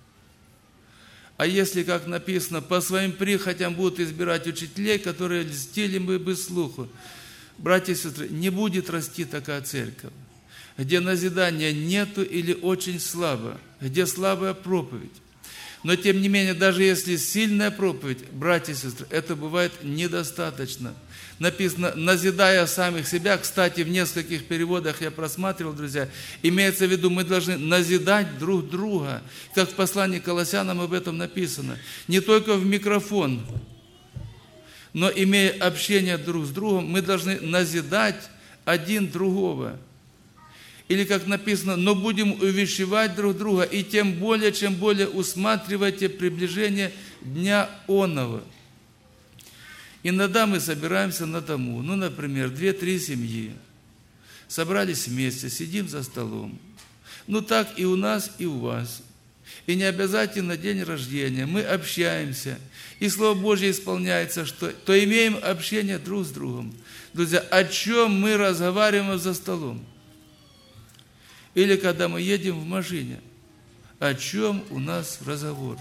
А если, как написано, по своим прихотям будут избирать учителей, которые льстили бы бы слуху, братья и сестры, не будет расти такая церковь, где назидания нету или очень слабо, где слабая проповедь. Но, тем не менее, даже если сильная проповедь, братья и сестры, это бывает недостаточно. Написано, назидая самих себя, кстати, в нескольких переводах я просматривал, друзья, имеется в виду, мы должны назидать друг друга, как в послании к Колоссянам об этом написано. Не только в микрофон, но имея общение друг с другом, мы должны назидать один другого. Или, как написано, но будем увещевать друг друга, и тем более, чем более усматривайте приближение дня оного. Иногда мы собираемся на дому, ну, например, две-три семьи, собрались вместе, сидим за столом. Ну, так и у нас, и у вас. И не обязательно день рождения, мы общаемся, и Слово Божье исполняется, что, то имеем общение друг с другом. Друзья, о чем мы разговариваем за столом? Или когда мы едем в машине, о чем у нас разговор?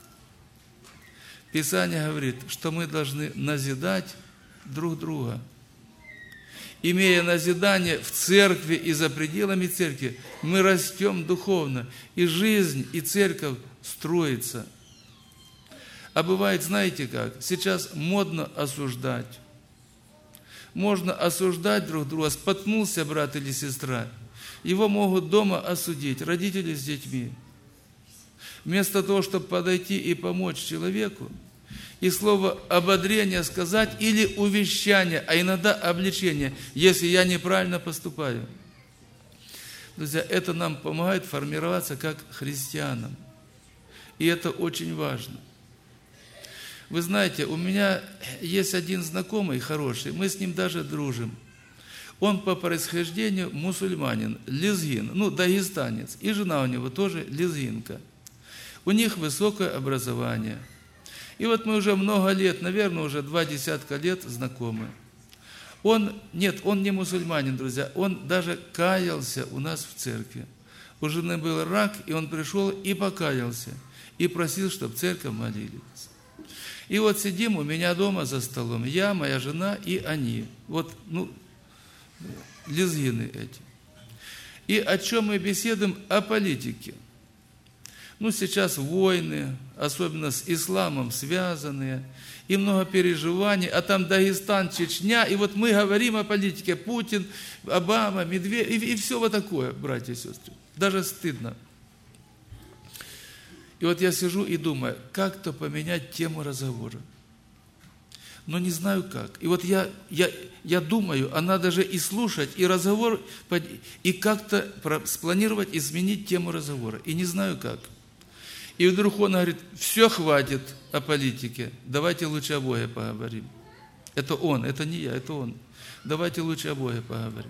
Писание говорит, что мы должны назидать друг друга. Имея назидание в церкви и за пределами церкви, мы растем духовно, и жизнь, и церковь строится. А бывает, знаете как, сейчас модно осуждать. Можно осуждать друг друга, споткнулся брат или сестра, его могут дома осудить, родители с детьми. Вместо того, чтобы подойти и помочь человеку, и слово ободрение сказать или увещание, а иногда обличение, если я неправильно поступаю. Друзья, это нам помогает формироваться как христианам. И это очень важно. Вы знаете, у меня есть один знакомый хороший, мы с ним даже дружим. Он по происхождению мусульманин, лезгин, ну, дагестанец, и жена у него тоже лезгинка. У них высокое образование. И вот мы уже много лет, наверное, уже два десятка лет знакомы. Он, нет, он не мусульманин, друзья, он даже каялся у нас в церкви. У жены был рак, и он пришел и покаялся, и просил, чтобы церковь молились. И вот сидим у меня дома за столом, я, моя жена и они. Вот, ну, лезгины эти. И о чем мы беседуем? О политике. Ну, сейчас войны, особенно с исламом связанные, и много переживаний, а там Дагестан, Чечня, и вот мы говорим о политике, Путин, Обама, Медведев, и, и все вот такое, братья и сестры. Даже стыдно. И вот я сижу и думаю, как-то поменять тему разговора. Но не знаю как. И вот я, я, я думаю, а надо же и слушать, и разговор, и как-то спланировать, изменить тему разговора. И не знаю как. И вдруг он говорит, все, хватит о политике, давайте лучше о Боге поговорим. Это он, это не я, это он. Давайте лучше о Боге поговорим.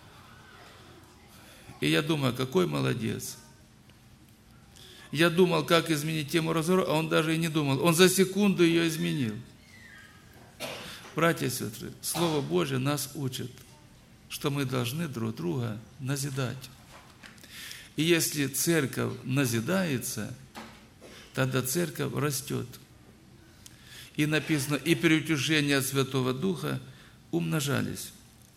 И я думаю, какой молодец. Я думал, как изменить тему разговора, а он даже и не думал. Он за секунду ее изменил. Братья и сестры, Слово Божие нас учит, что мы должны друг друга назидать. И если церковь назидается, тогда церковь растет. И написано, и при утешении от Святого Духа умножались.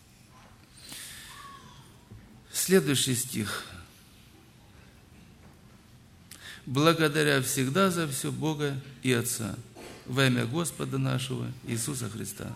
Следующий стих. Благодаря всегда за все Бога и Отца, во имя Господа нашего Иисуса Христа.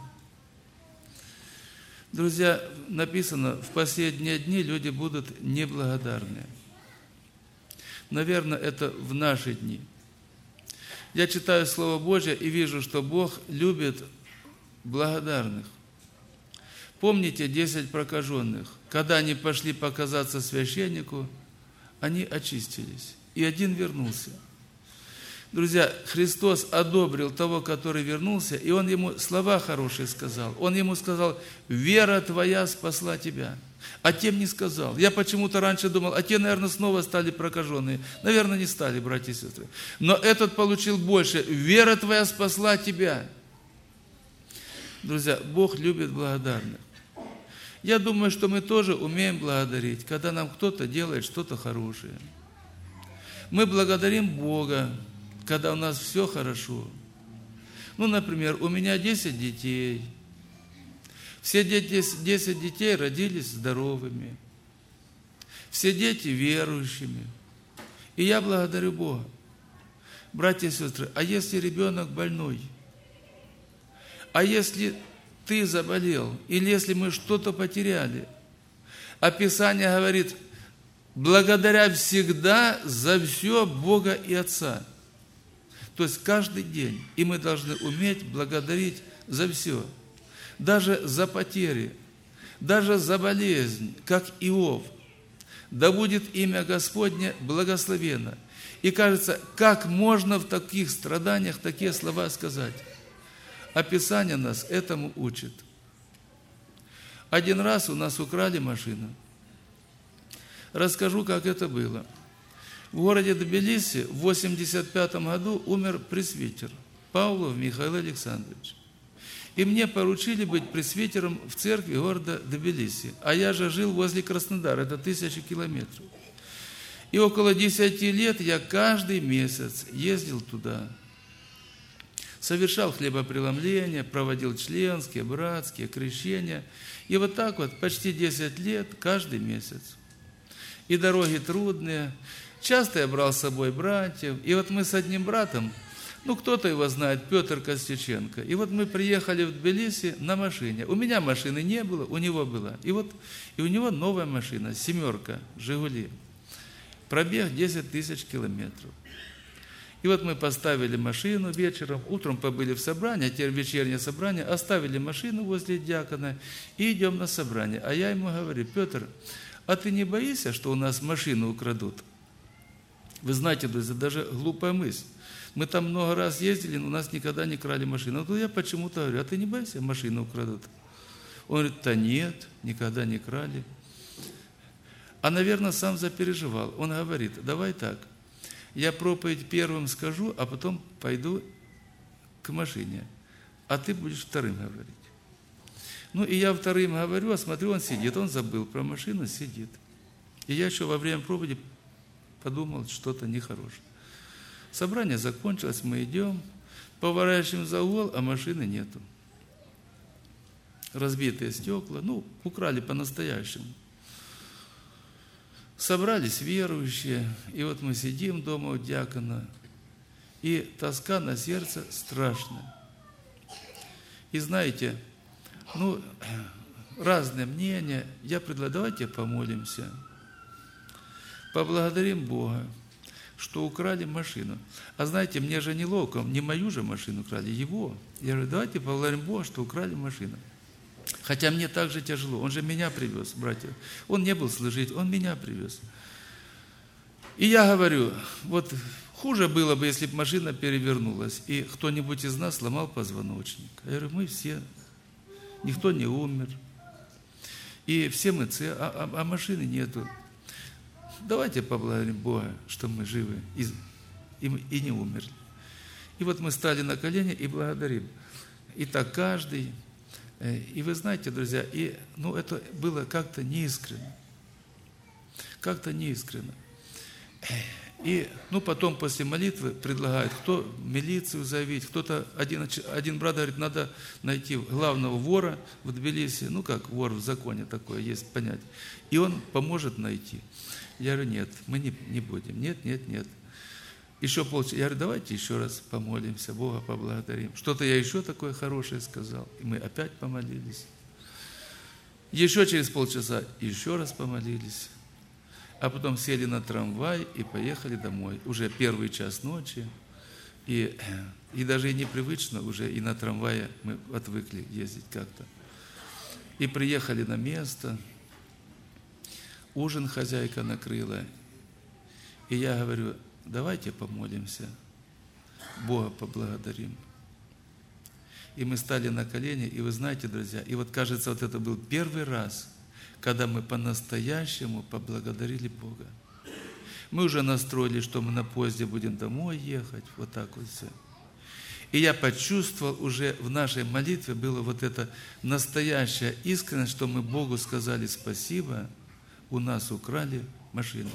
Друзья, написано, в последние дни люди будут неблагодарны. Наверное, это в наши дни. Я читаю Слово Божье и вижу, что Бог любит благодарных. Помните десять прокаженных? Когда они пошли показаться священнику, они очистились, и один вернулся. Друзья, Христос одобрил того, который вернулся, и Он ему слова хорошие сказал. Он ему сказал, вера твоя спасла тебя. А тем не сказал. Я почему-то раньше думал, а те, наверное, снова стали прокаженные. Наверное, не стали, братья и сестры. Но этот получил больше. Вера твоя спасла тебя. Друзья, Бог любит благодарных. Я думаю, что мы тоже умеем благодарить, когда нам кто-то делает что-то хорошее. Мы благодарим Бога, когда у нас все хорошо. Ну, например, у меня десять детей. Все десять детей родились здоровыми. Все дети верующими. И я благодарю Бога. Братья и сестры, а если ребенок больной? А если ты заболел? Или если мы что-то потеряли? А Писание говорит, благодаря всегда за все Бога и Отца. То есть каждый день. И мы должны уметь благодарить за все. Даже за потери, даже за болезнь, как Иов. Да будет имя Господне благословенно. И кажется, как можно в таких страданиях такие слова сказать? А Писание нас этому учит. Один раз у нас украли машину. Расскажу, как это было. В городе Тбилиси в восемьдесят пятом году умер пресвитер Павлов Михаил Александрович. И мне поручили быть пресвитером в церкви города Тбилиси. А я же жил возле Краснодара, это тысячи километров. И около десяти лет я каждый месяц ездил туда. Совершал хлебопреломления, проводил членские, братские, крещения. И вот так вот почти десять лет каждый месяц. И дороги трудные. Часто я брал с собой братьев. И вот мы с одним братом, ну, кто-то его знает, Петр Костюченко. И вот мы приехали в Тбилиси на машине. У меня машины не было, у него была. И вот и у него новая машина, семерка, «Жигули». Пробег десять тысяч километров. И вот мы поставили машину вечером, утром побыли в собрании, а теперь вечернее собрание, оставили машину возле диакона и идем на собрание. А я ему говорю, Петр, а ты не боишься, что у нас машину украдут? Вы знаете, друзья, даже глупая мысль. Мы там много раз ездили, но у нас никогда не крали машину. Но я почему-то говорю, а ты не боишься, машину украдут? Он говорит, да нет, никогда не крали. А, наверное, сам запереживал. Он говорит, давай так, я проповедь первым скажу, а потом пойду к машине, а ты будешь вторым говорить. Ну, и я вторым говорю, а смотрю, он сидит, он забыл про машину, сидит. И я еще во время проповеди подумал, что-то нехорошее. Собрание закончилось, мы идем, поворачиваем за угол, а машины нету. Разбитые стекла, ну, украли по-настоящему. Собрались верующие, и вот мы сидим дома у диакона, и тоска на сердце страшная. И знаете, ну, разные мнения. Я предлагаю, давайте помолимся, поблагодарим Бога, что украли машину. А знаете, мне же неловко, не мою же машину украли, его. Я говорю, давайте поблагодарим Бога, что украли машину. Хотя мне так же тяжело. Он же меня привез, братья. Он не был служить, он меня привез. И я говорю, вот хуже было бы, если бы машина перевернулась, и кто-нибудь из нас сломал позвоночник. Я говорю, мы все, никто не умер. И все мы целы, а, а, а машины нету. Давайте поблагодарим Бога, что мы живы и, и, и не умерли. И вот мы стали на колени и благодарим. И так каждый. И вы знаете, друзья, и, ну, это было как-то неискренно. Как-то неискренно. И ну, потом после молитвы предлагают, кто милицию заявить, кто-то, один, один брат говорит, надо найти главного вора в Тбилиси, ну как вор в законе такое есть понятие, и он поможет найти. Я говорю, нет, мы не, не будем, нет, нет, нет. Еще полчаса, я говорю, давайте еще раз помолимся, Бога поблагодарим. Что-то я еще такое хорошее сказал, и мы опять помолились. Еще через полчаса еще раз помолились. А потом сели на трамвай и поехали домой. Уже первый час ночи. И, и даже и непривычно уже, и на трамвае мы отвыкли ездить как-то. И приехали на место. Ужин хозяйка накрыла. И я говорю, давайте помолимся. Бога поблагодарим. И мы стали на колени. И вы знаете, друзья, и вот кажется, вот это был первый раз, когда мы по-настоящему поблагодарили Бога. Мы уже настроили, что мы на поезде будем домой ехать, вот так вот все. И я почувствовал уже в нашей молитве было вот это настоящая искренность, что мы Богу сказали спасибо, у нас украли машину.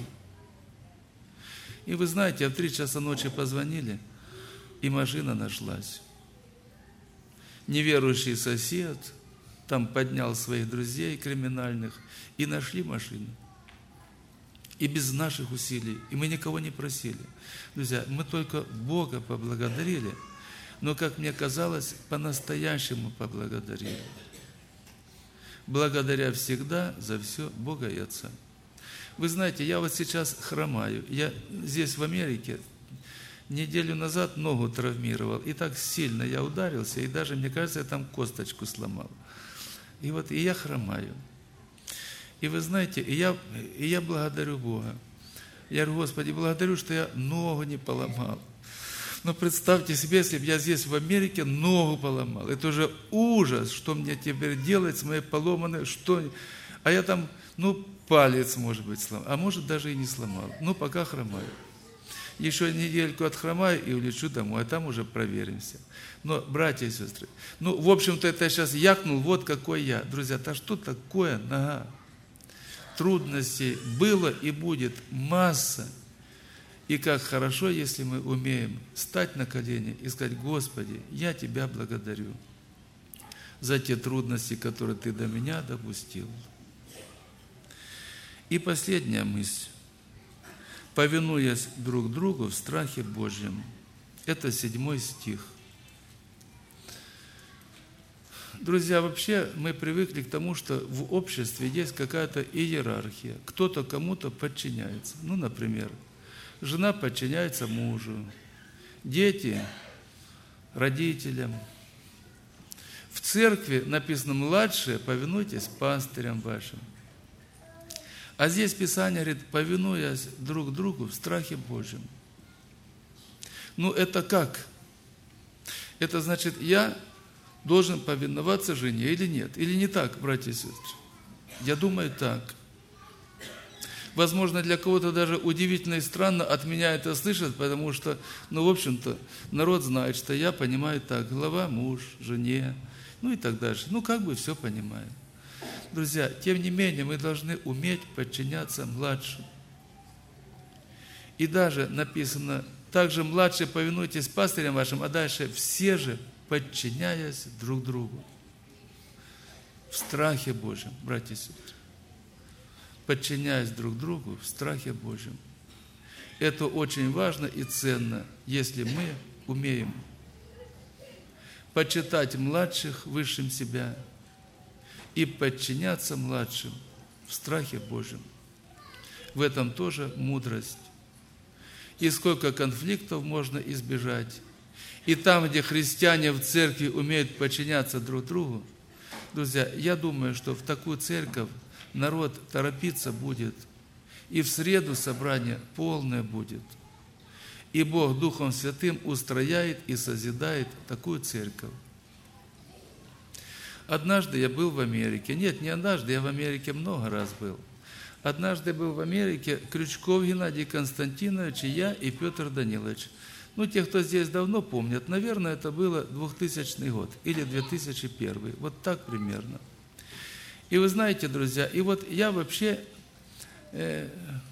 И вы знаете, а в три часа ночи позвонили, и машина нашлась. Неверующий сосед там поднял своих друзей криминальных, и нашли машину. И без наших усилий. И мы никого не просили. Друзья, мы только Бога поблагодарили, но, как мне казалось, по-настоящему поблагодарили. Благодаря всегда за все Бога и Отца. Вы знаете, я вот сейчас хромаю. Я здесь в Америке неделю назад ногу травмировал. И так сильно я ударился, и даже, мне кажется, я там косточку сломал. И вот и я хромаю. И вы знаете, и я, и я благодарю Бога. Я говорю, Господи, благодарю, что я ногу не поломал. Но представьте себе, если бы я здесь в Америке ногу поломал. Это уже ужас, что мне теперь делать с моей поломанной, что... А я там, ну, палец, может быть, сломал, а может, даже и не сломал. Ну, пока хромаю. Еще недельку отхромаю и улечу домой, а там уже проверимся. Но, братья и сестры, ну, в общем-то, это я сейчас якнул, вот какой я. Друзья, да что такое нога? Трудностей было и будет масса. И как хорошо, если мы умеем стать на колени и сказать, Господи, я Тебя благодарю за те трудности, которые Ты до меня допустил. И последняя мысль. Повинуясь друг другу в страхе Божьем. Это седьмой стих. Друзья, вообще мы привыкли к тому, что в обществе есть какая-то иерархия. Кто-то кому-то подчиняется. Ну, например, жена подчиняется мужу, дети – родителям. В церкви написано «младшие, повинуйтесь пастырям вашим». А здесь Писание говорит, повинуясь друг другу в страхе Божьем. Ну, это как? Это значит, я должен повиноваться жене или нет? Или не так, братья и сестры? Я думаю, так. Возможно, для кого-то даже удивительно и странно от меня это слышать, потому что, ну, в общем-то, народ знает, что я понимаю так. Глава, муж, жене, ну и так дальше. Ну, как бы все понимаю. Друзья, тем не менее, мы должны уметь подчиняться младшим. И даже написано, также младшие повинуйтесь пастырям вашим, а дальше все же подчиняясь друг другу. В страхе Божьем, братья и сестры. подчиняясь друг другу в страхе Божьем. Это очень важно и ценно, если мы умеем почитать младших высшим себя и подчиняться младшим в страхе Божьем. В этом тоже мудрость. И сколько конфликтов можно избежать. И там, где христиане в церкви умеют подчиняться друг другу, друзья, я думаю, что в такую церковь народ торопиться будет, и в среду собрание полное будет. И Бог Духом Святым устрояет и созидает такую церковь. Однажды я был в Америке. Нет, не однажды, я в Америке много раз был. Однажды был в Америке Крючков Геннадий Константинович, и я, и Петр Данилович. Ну, те, кто здесь давно помнят, наверное, это было двухтысячный год или две тысячи первый. Вот так примерно. И вы знаете, друзья, и вот я вообще, э,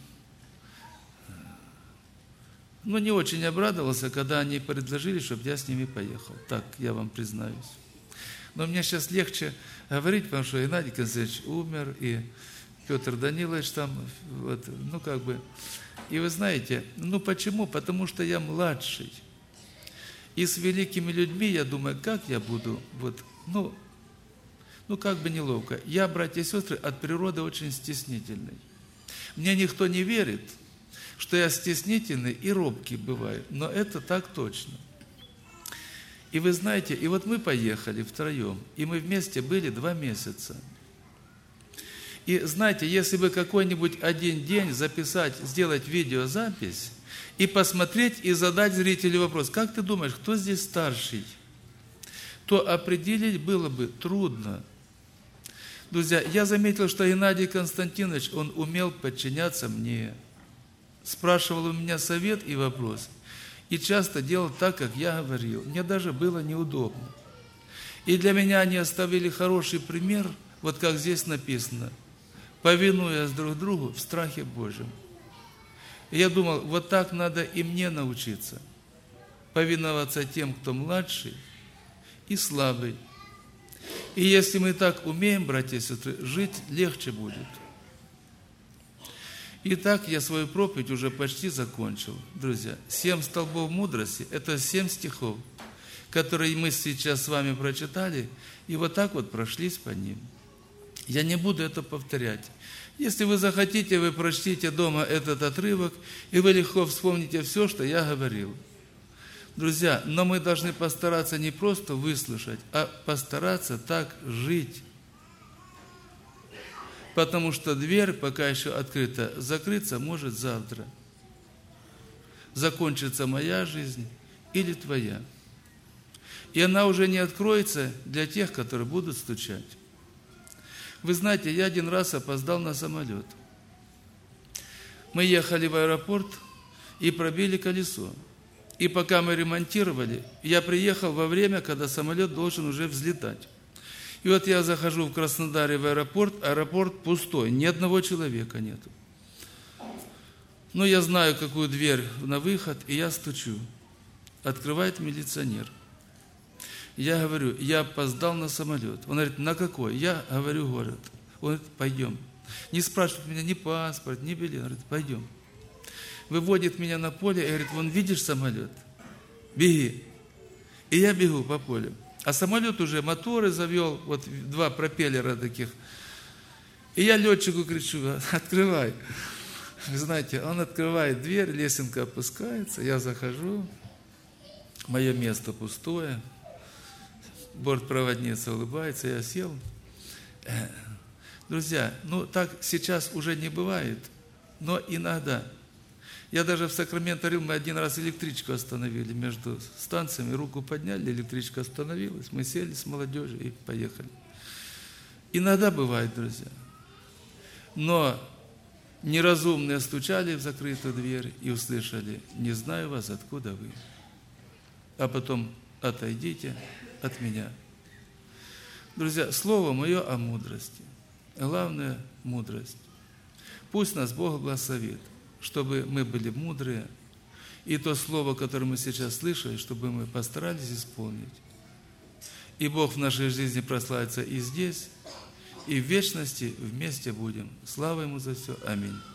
ну, не очень обрадовался, когда они предложили, чтобы я с ними поехал. Так, я вам признаюсь. Но мне сейчас легче говорить, потому что Геннадий Константинович умер, и Петр Данилович там, вот, ну, как бы. И вы знаете, ну, почему? Потому что я младший. И с великими людьми, я думаю, как я буду, вот, ну, ну, как бы неловко. Я, братья и сестры, от природы очень стеснительный. Мне никто не верит, что я стеснительный и робкий бываю, но это так точно. И вы знаете, и вот мы поехали втроем, и мы вместе были два месяца. И знаете, если бы какой-нибудь один день записать, сделать видеозапись и посмотреть и задать зрителю вопрос, как ты думаешь, кто здесь старший, то определить было бы трудно. Друзья, я заметил, что Геннадий Константинович, он умел подчиняться мне, спрашивал у меня совет и вопрос, и часто делал так, как я говорил. Мне даже было неудобно. И для меня они оставили хороший пример, вот как здесь написано, повинуясь друг другу в страхе Божьем. И я думал, вот так надо и мне научиться. Повиноваться тем, кто младший и слабый. И если мы так умеем, братья и сестры, жить легче будет. Итак, я свою проповедь уже почти закончил. Друзья, семь столбов мудрости – это семь стихов, которые мы сейчас с вами прочитали, и вот так вот прошлись по ним. Я не буду это повторять. Если вы захотите, вы прочтите дома этот отрывок, и вы легко вспомните все, что я говорил. Друзья, но мы должны постараться не просто выслушать, а постараться так жить. Потому что дверь, пока еще открыта, закрыться может завтра. Закончится моя жизнь или твоя. И она уже не откроется для тех, которые будут стучать. Вы знаете, я один раз опоздал на самолет. Мы ехали в аэропорт и пробили колесо. И пока мы ремонтировали, я приехал во время, когда самолет должен уже взлетать. И вот я захожу в Краснодаре в аэропорт, аэропорт пустой, ни одного человека нету. Но я знаю, какую дверь на выход, и я стучу. Открывает милиционер. Я говорю, я опоздал на самолет. Он говорит, на какой? Я говорю, город. Он говорит, пойдем. Не спрашивает меня ни паспорт, ни билет. Он говорит, пойдем. Выводит меня на поле и говорит, вон видишь самолет? Беги. И я бегу по полю. А самолет уже моторы завел, вот два пропеллера таких. И я летчику кричу, открывай. Вы знаете, он открывает дверь, лесенка опускается, я захожу, мое место пустое. Бортпроводница улыбается, я сел. Друзья, ну так сейчас уже не бывает, но иногда. Я даже в Сакраменто-Рилл, мы один раз электричку остановили между станциями, руку подняли, электричка остановилась, мы сели с молодежью и поехали. Иногда бывает, друзья. Но неразумные стучали в закрытую дверь и услышали, не знаю вас, откуда вы. А потом отойдите от меня. Друзья, слово мое о мудрости. Главное – мудрость. Пусть нас Бог благословит, чтобы мы были мудрые, и то слово, которое мы сейчас слышали, чтобы мы постарались исполнить. И Бог в нашей жизни прославится и здесь, и в вечности вместе будем. Слава Ему за все. Аминь.